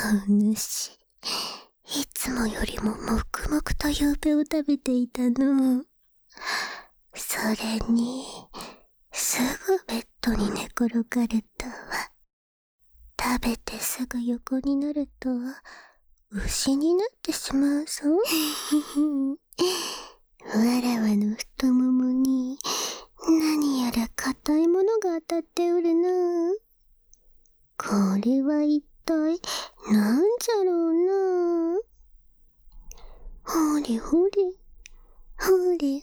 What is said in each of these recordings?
お主、いつもよりも黙々とゆうべを食べていたの。それに、すぐベッドに寝転がれたわ。食べてすぐ横になると、牛になってしまうぞ。わらわの太ももに、何やら硬いものが当たっておるな。これは一体、なんじゃろうな。ほれほれ、ほれほれ。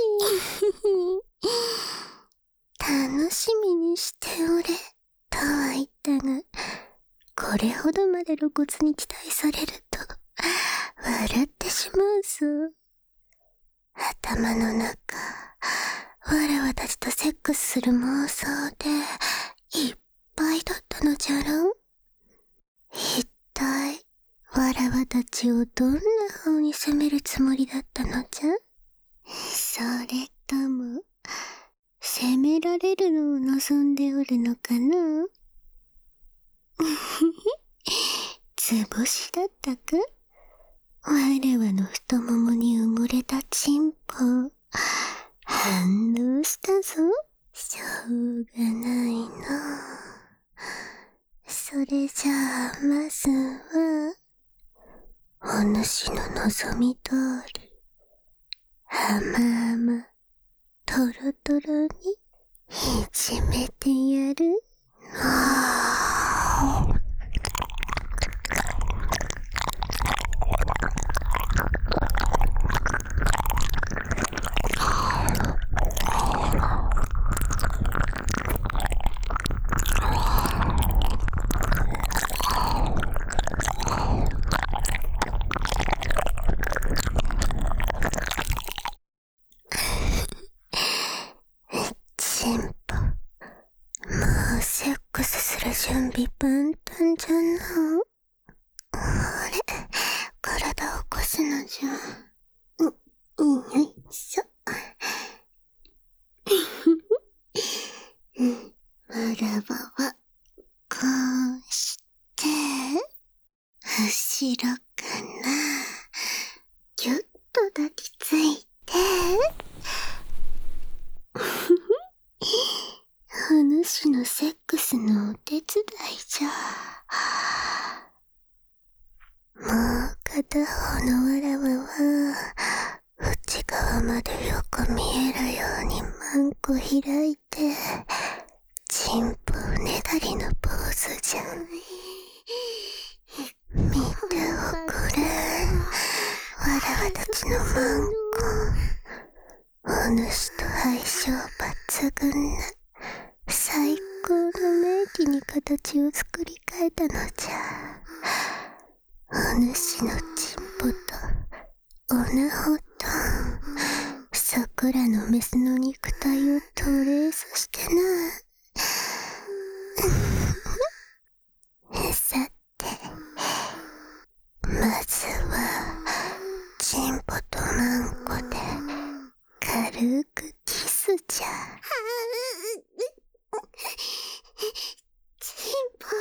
楽しみにしておれ、とは言ったが、これほどまで露骨に期待されると、笑ってしまうぞ。頭の中、わらわたちとセックスする妄想で、いっぱいだったのじゃろ。一体、わらわたちをどんな風に責めるつもりだったのじゃ。それとも、責められるのを望んでおるのかな。図星だったか。わらわの太ももに埋もれたチンポ、反応したぞ。しょうがないな。それじゃあ、まずは、お主の望み通り、甘とろとろに、いじめてやる。チンポ、もうセックスする準備万端じゃな。あれ、体を起こすのじゃ。よいしょ。わらわは、こうして、後ろからぎゅっと抱きついて、お主のセックスのお手伝いじゃ。もう片方のわらわは、内側までよく見えるようにマンコ開いて、チンポねだりのポーズじゃ。見ておくれ。わらわたちのマンコ。お主と相性抜群な、最高の名器に形を作り変えたのじゃ。お主のチンポと、オナホと、そこらのメスの肉体をトレースしてな。さて、まずは、チンポとマンコで、軽くキスじゃ。チンポ。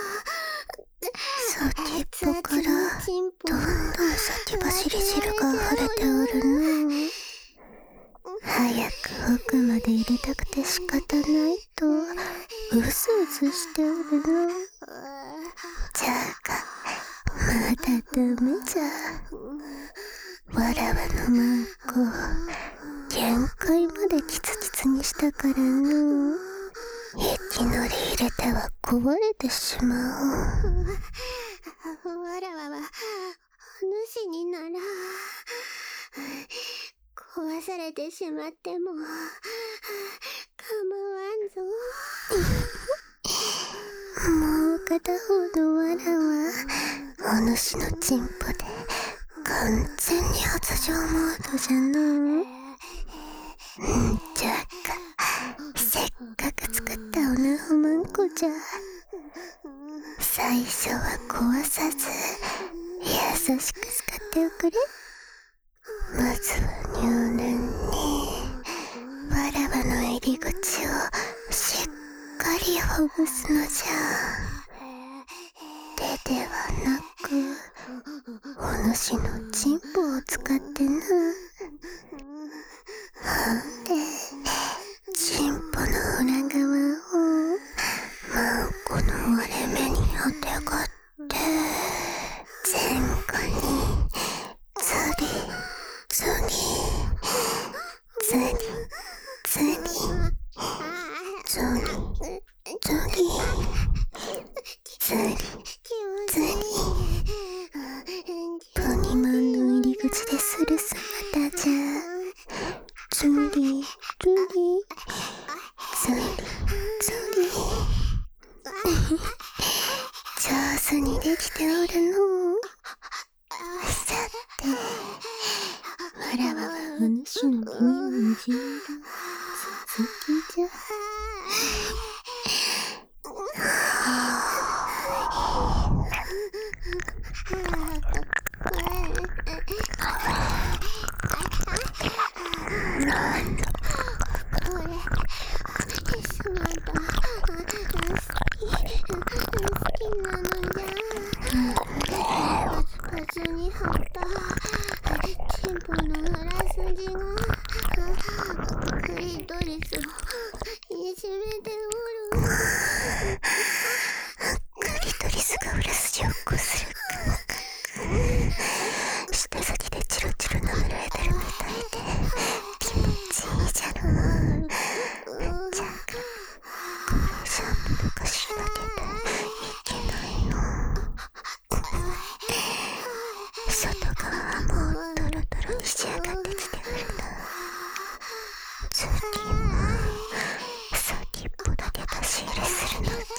先っぽから、どんどん先走り汁が溢れておるの。早く奥まで入れたくて仕方ないと、うすうすしておるの。じゃが、まだダメじゃ。わらわのマンコ、限界までキツキツにしたからの。いきなり入れては壊れてしまう。わらわは、お主になら、壊されてしまっても、構わんぞ。もう片方のわらは、お主のチンポで、完全に発情モードじゃの。じゃが、せっかく作ったオナホマンコじゃ。最初は壊さず、優しく使っておくれ。まずは入念に、わらわの入り口をしっかりほぐすのじゃ。手ではなく、 お主のチンポを使ってな。ほんでチンポの裏側をマンコの割れ目にあてがって前後にズリズリズリズリズリズリズリズリポニマンの入り口でする姿じゃ。ズリズリズリズリ上手にできておるの。さてわらわはお主の耳をにじめる続きじゃ。なんだこれすまんと好きなのじゃ。パツパツに張ったチンポの裏筋がクリトリスをいじめておる。クリトリスが裏筋をこする舌先でチロチロ舐められてるみたいで気持ちいいじゃろ。じゃがこれシャンプーとかしなきゃいけないの。外側はもうトロトロに仕上がってきてくれた。次は先っぽだけ出し入れするのじゃ。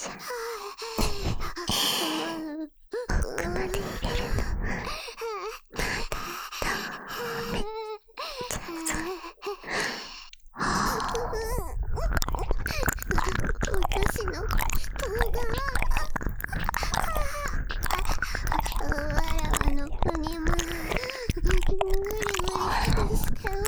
奥まで入れるのはまだダメじゃぞ。私の人がわらわの国もぐりぐりしておる。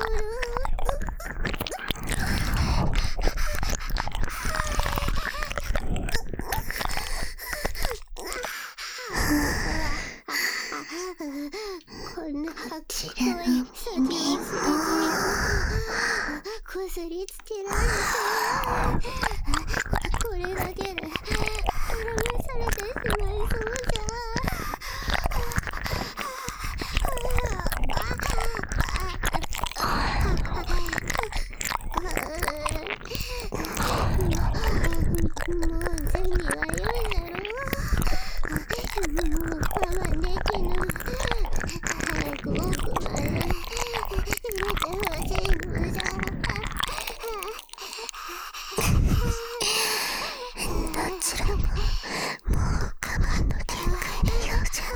こんな白い筋をこすりつけられてこれだけで絡めされてしまいそうじゃ。もう銭は良いだろう。もう我慢できぬ。早く奥まで入れてほしいのじゃ。どちらももう我慢の限界のようじゃ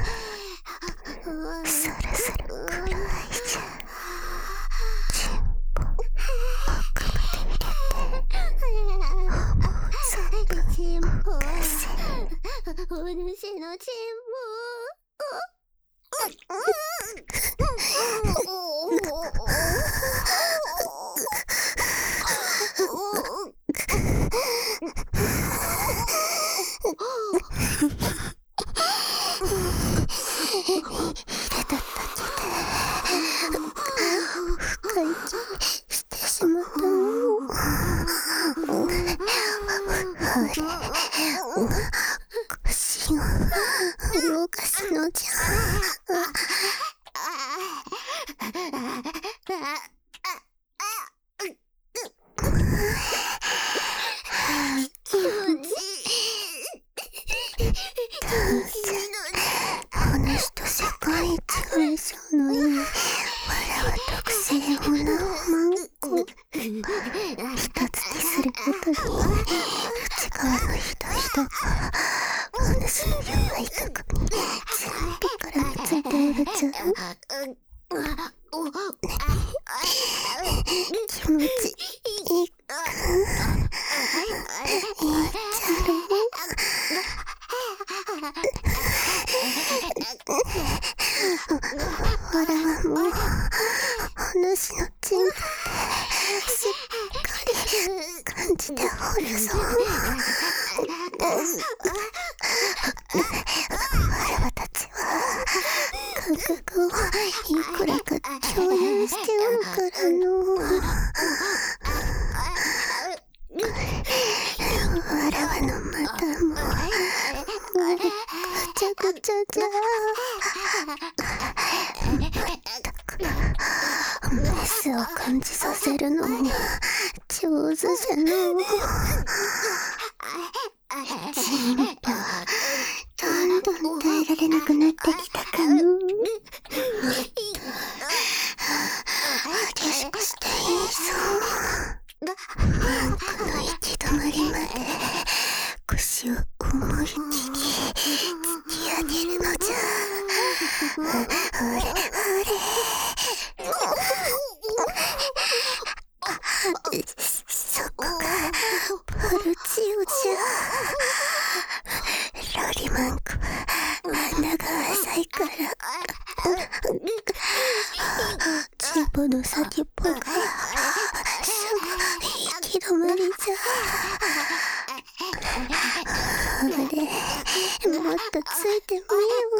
な。そろそろ頃合いじゃ。チンポ奥まで入れて思う存分チンポ出せ。 お主のチン深い気してしまったの。腰を動かすのじゃ。 気持ちいいお主と世界一相性のいいわらわ特製オナマンコ一つにすることに内側のひだひだがお主の弱いとこに全部絡みついておるじゃ。気持ちいいかいいじゃろう。わらわもお主のチンポでしっかり感じておるぞ。わらわたちちゃじゃメスを感じさせるのが上手じゃのう。チンポどんどん耐えられなくなってきたかの。激しくしていいぞ。この行き止まりまで腰を思い切り突き上げるのじゃ。ほれほれ。そこがポルチオじゃ。ロリマンコは穴が浅いからチンポの先っぽがすぐ行き止まりじゃ。ほれもっとついてみよう。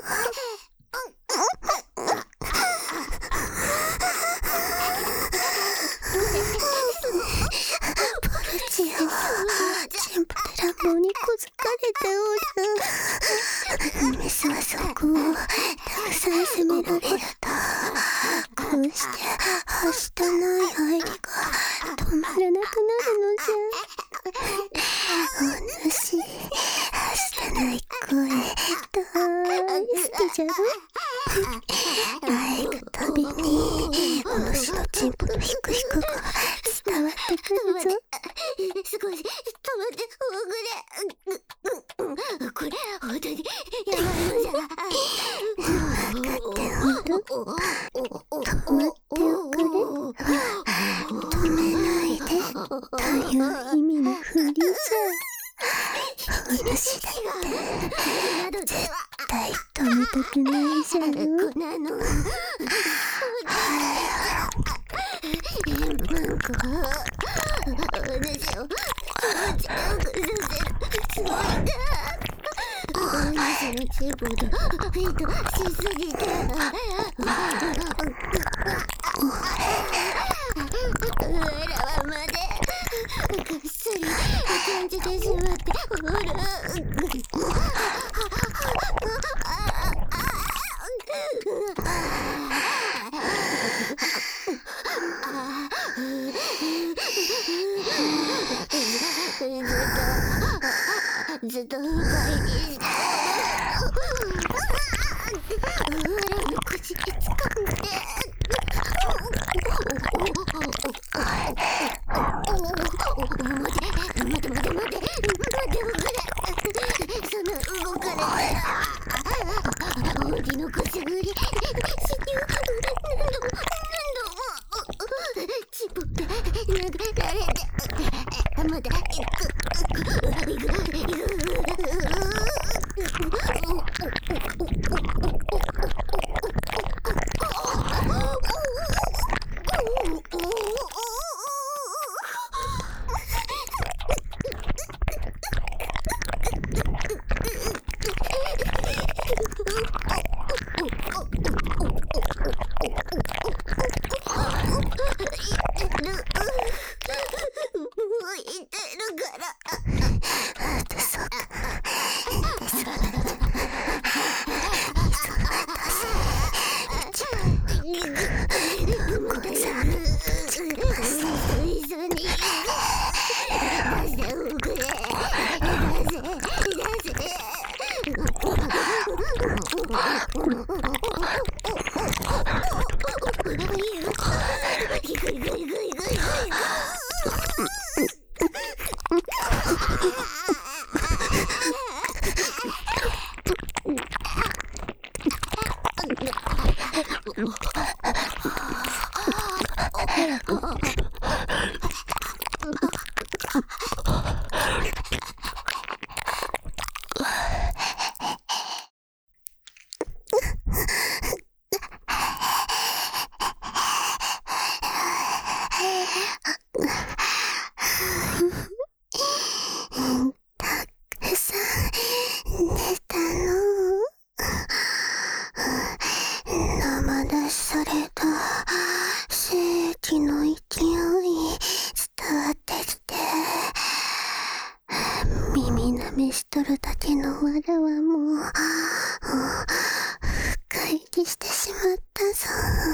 ポルチオチンポで乱暴に小づかれておる。メスはそこをたくさん攻められるとこうしてはしたない入りが止まらなくなるのじゃ。お主はしたない声大好きじゃろ。あえぐたびにお主のチンポのヒクヒクが伝わってくるぞ。 少し止まっておくれ。これ本当にやばいのじゃ。 分かっておる。止まっておくれ。止めないでという意味のふりじゃ。お主だって絶対止めたくないじゃろ。 チンポとしすぎた。わらわまでぐっすり感じてしまっておる。ずっと不快にしておる。口につかんで待ておくれ。その動かれたら大きの腰振り死に何度もチンポって殴られてまだ行く。 試しとるだけのわらはもう、深入りしてしまったぞ。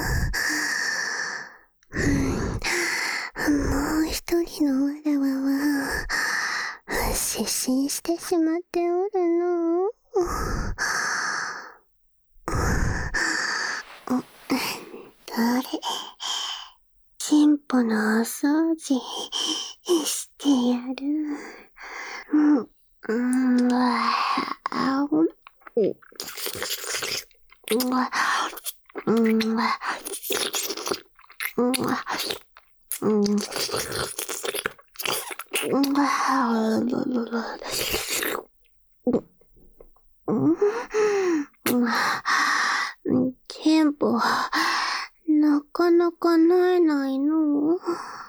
もう一人のわらわは、失神してしまっておるの。誰進歩のお掃除してやる。テンポ、なかなかなえないの。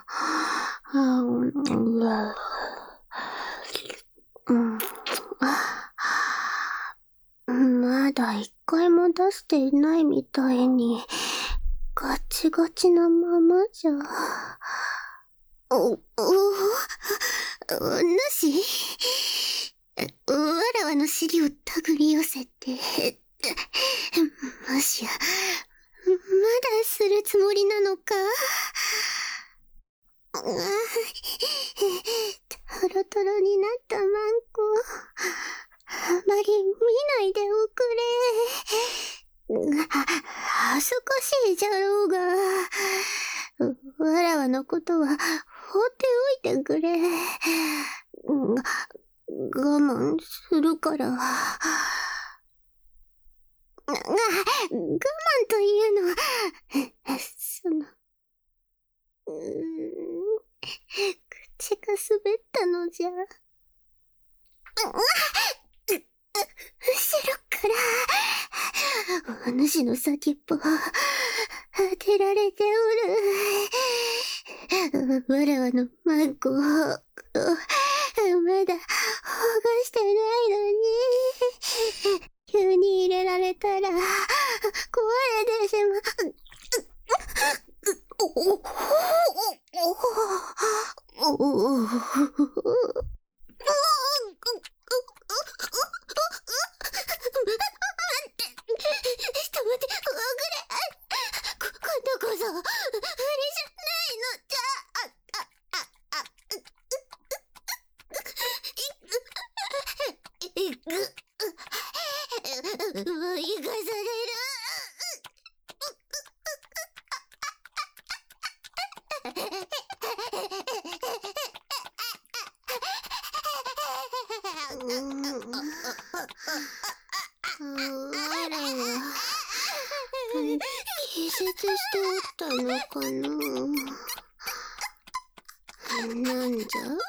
まだ一回も出していないみたいに、ガチガチなままじゃ。なし？わらわの尻を手繰り寄せて、もしや、まだするつもりなのか？トロトロになったマンコ、あまり見ないでおくれ。恥ずかしいじゃろうが、わらわのことは放っておいてくれ。我慢するから。我慢というのは、口が滑ったのじゃ。後ろから、お主の先っぽを当てられておる。わらわのマンコを、まだ保護してないのに、急に入れられたら、壊れてしまう。気絶しておったのかな。なんじゃ、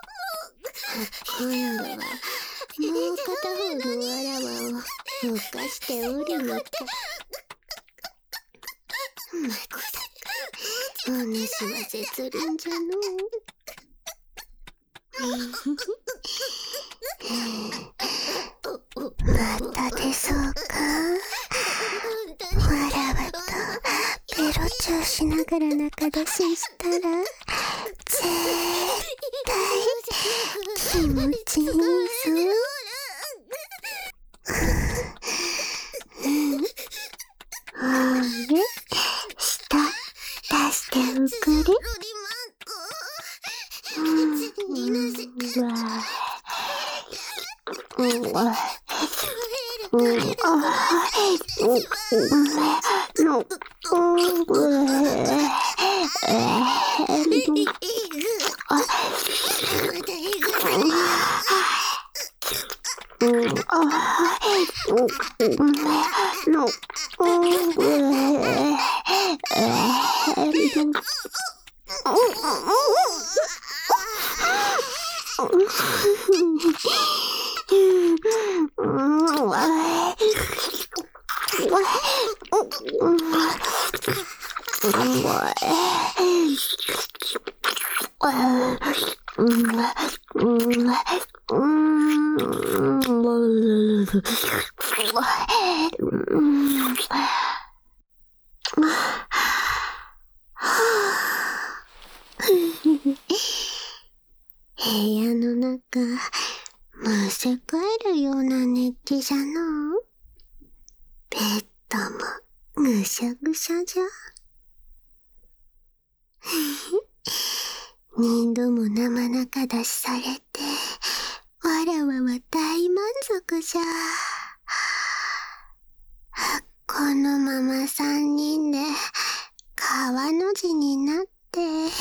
今度はもう片方のわらわを動かしておるのか。まったく、お主は絶倫じゃのう。また出そうか。わらわとペロチューしながら仲出ししたら、絶対気持ちいいぞ。あれ、舌出しておくれ。部屋の中、 むせ返るような熱気じゃの。ベッドもぐしゃぐしゃじゃ。二度も生中出しされて、わらわは大満足じゃ。このまま三人で川の字になって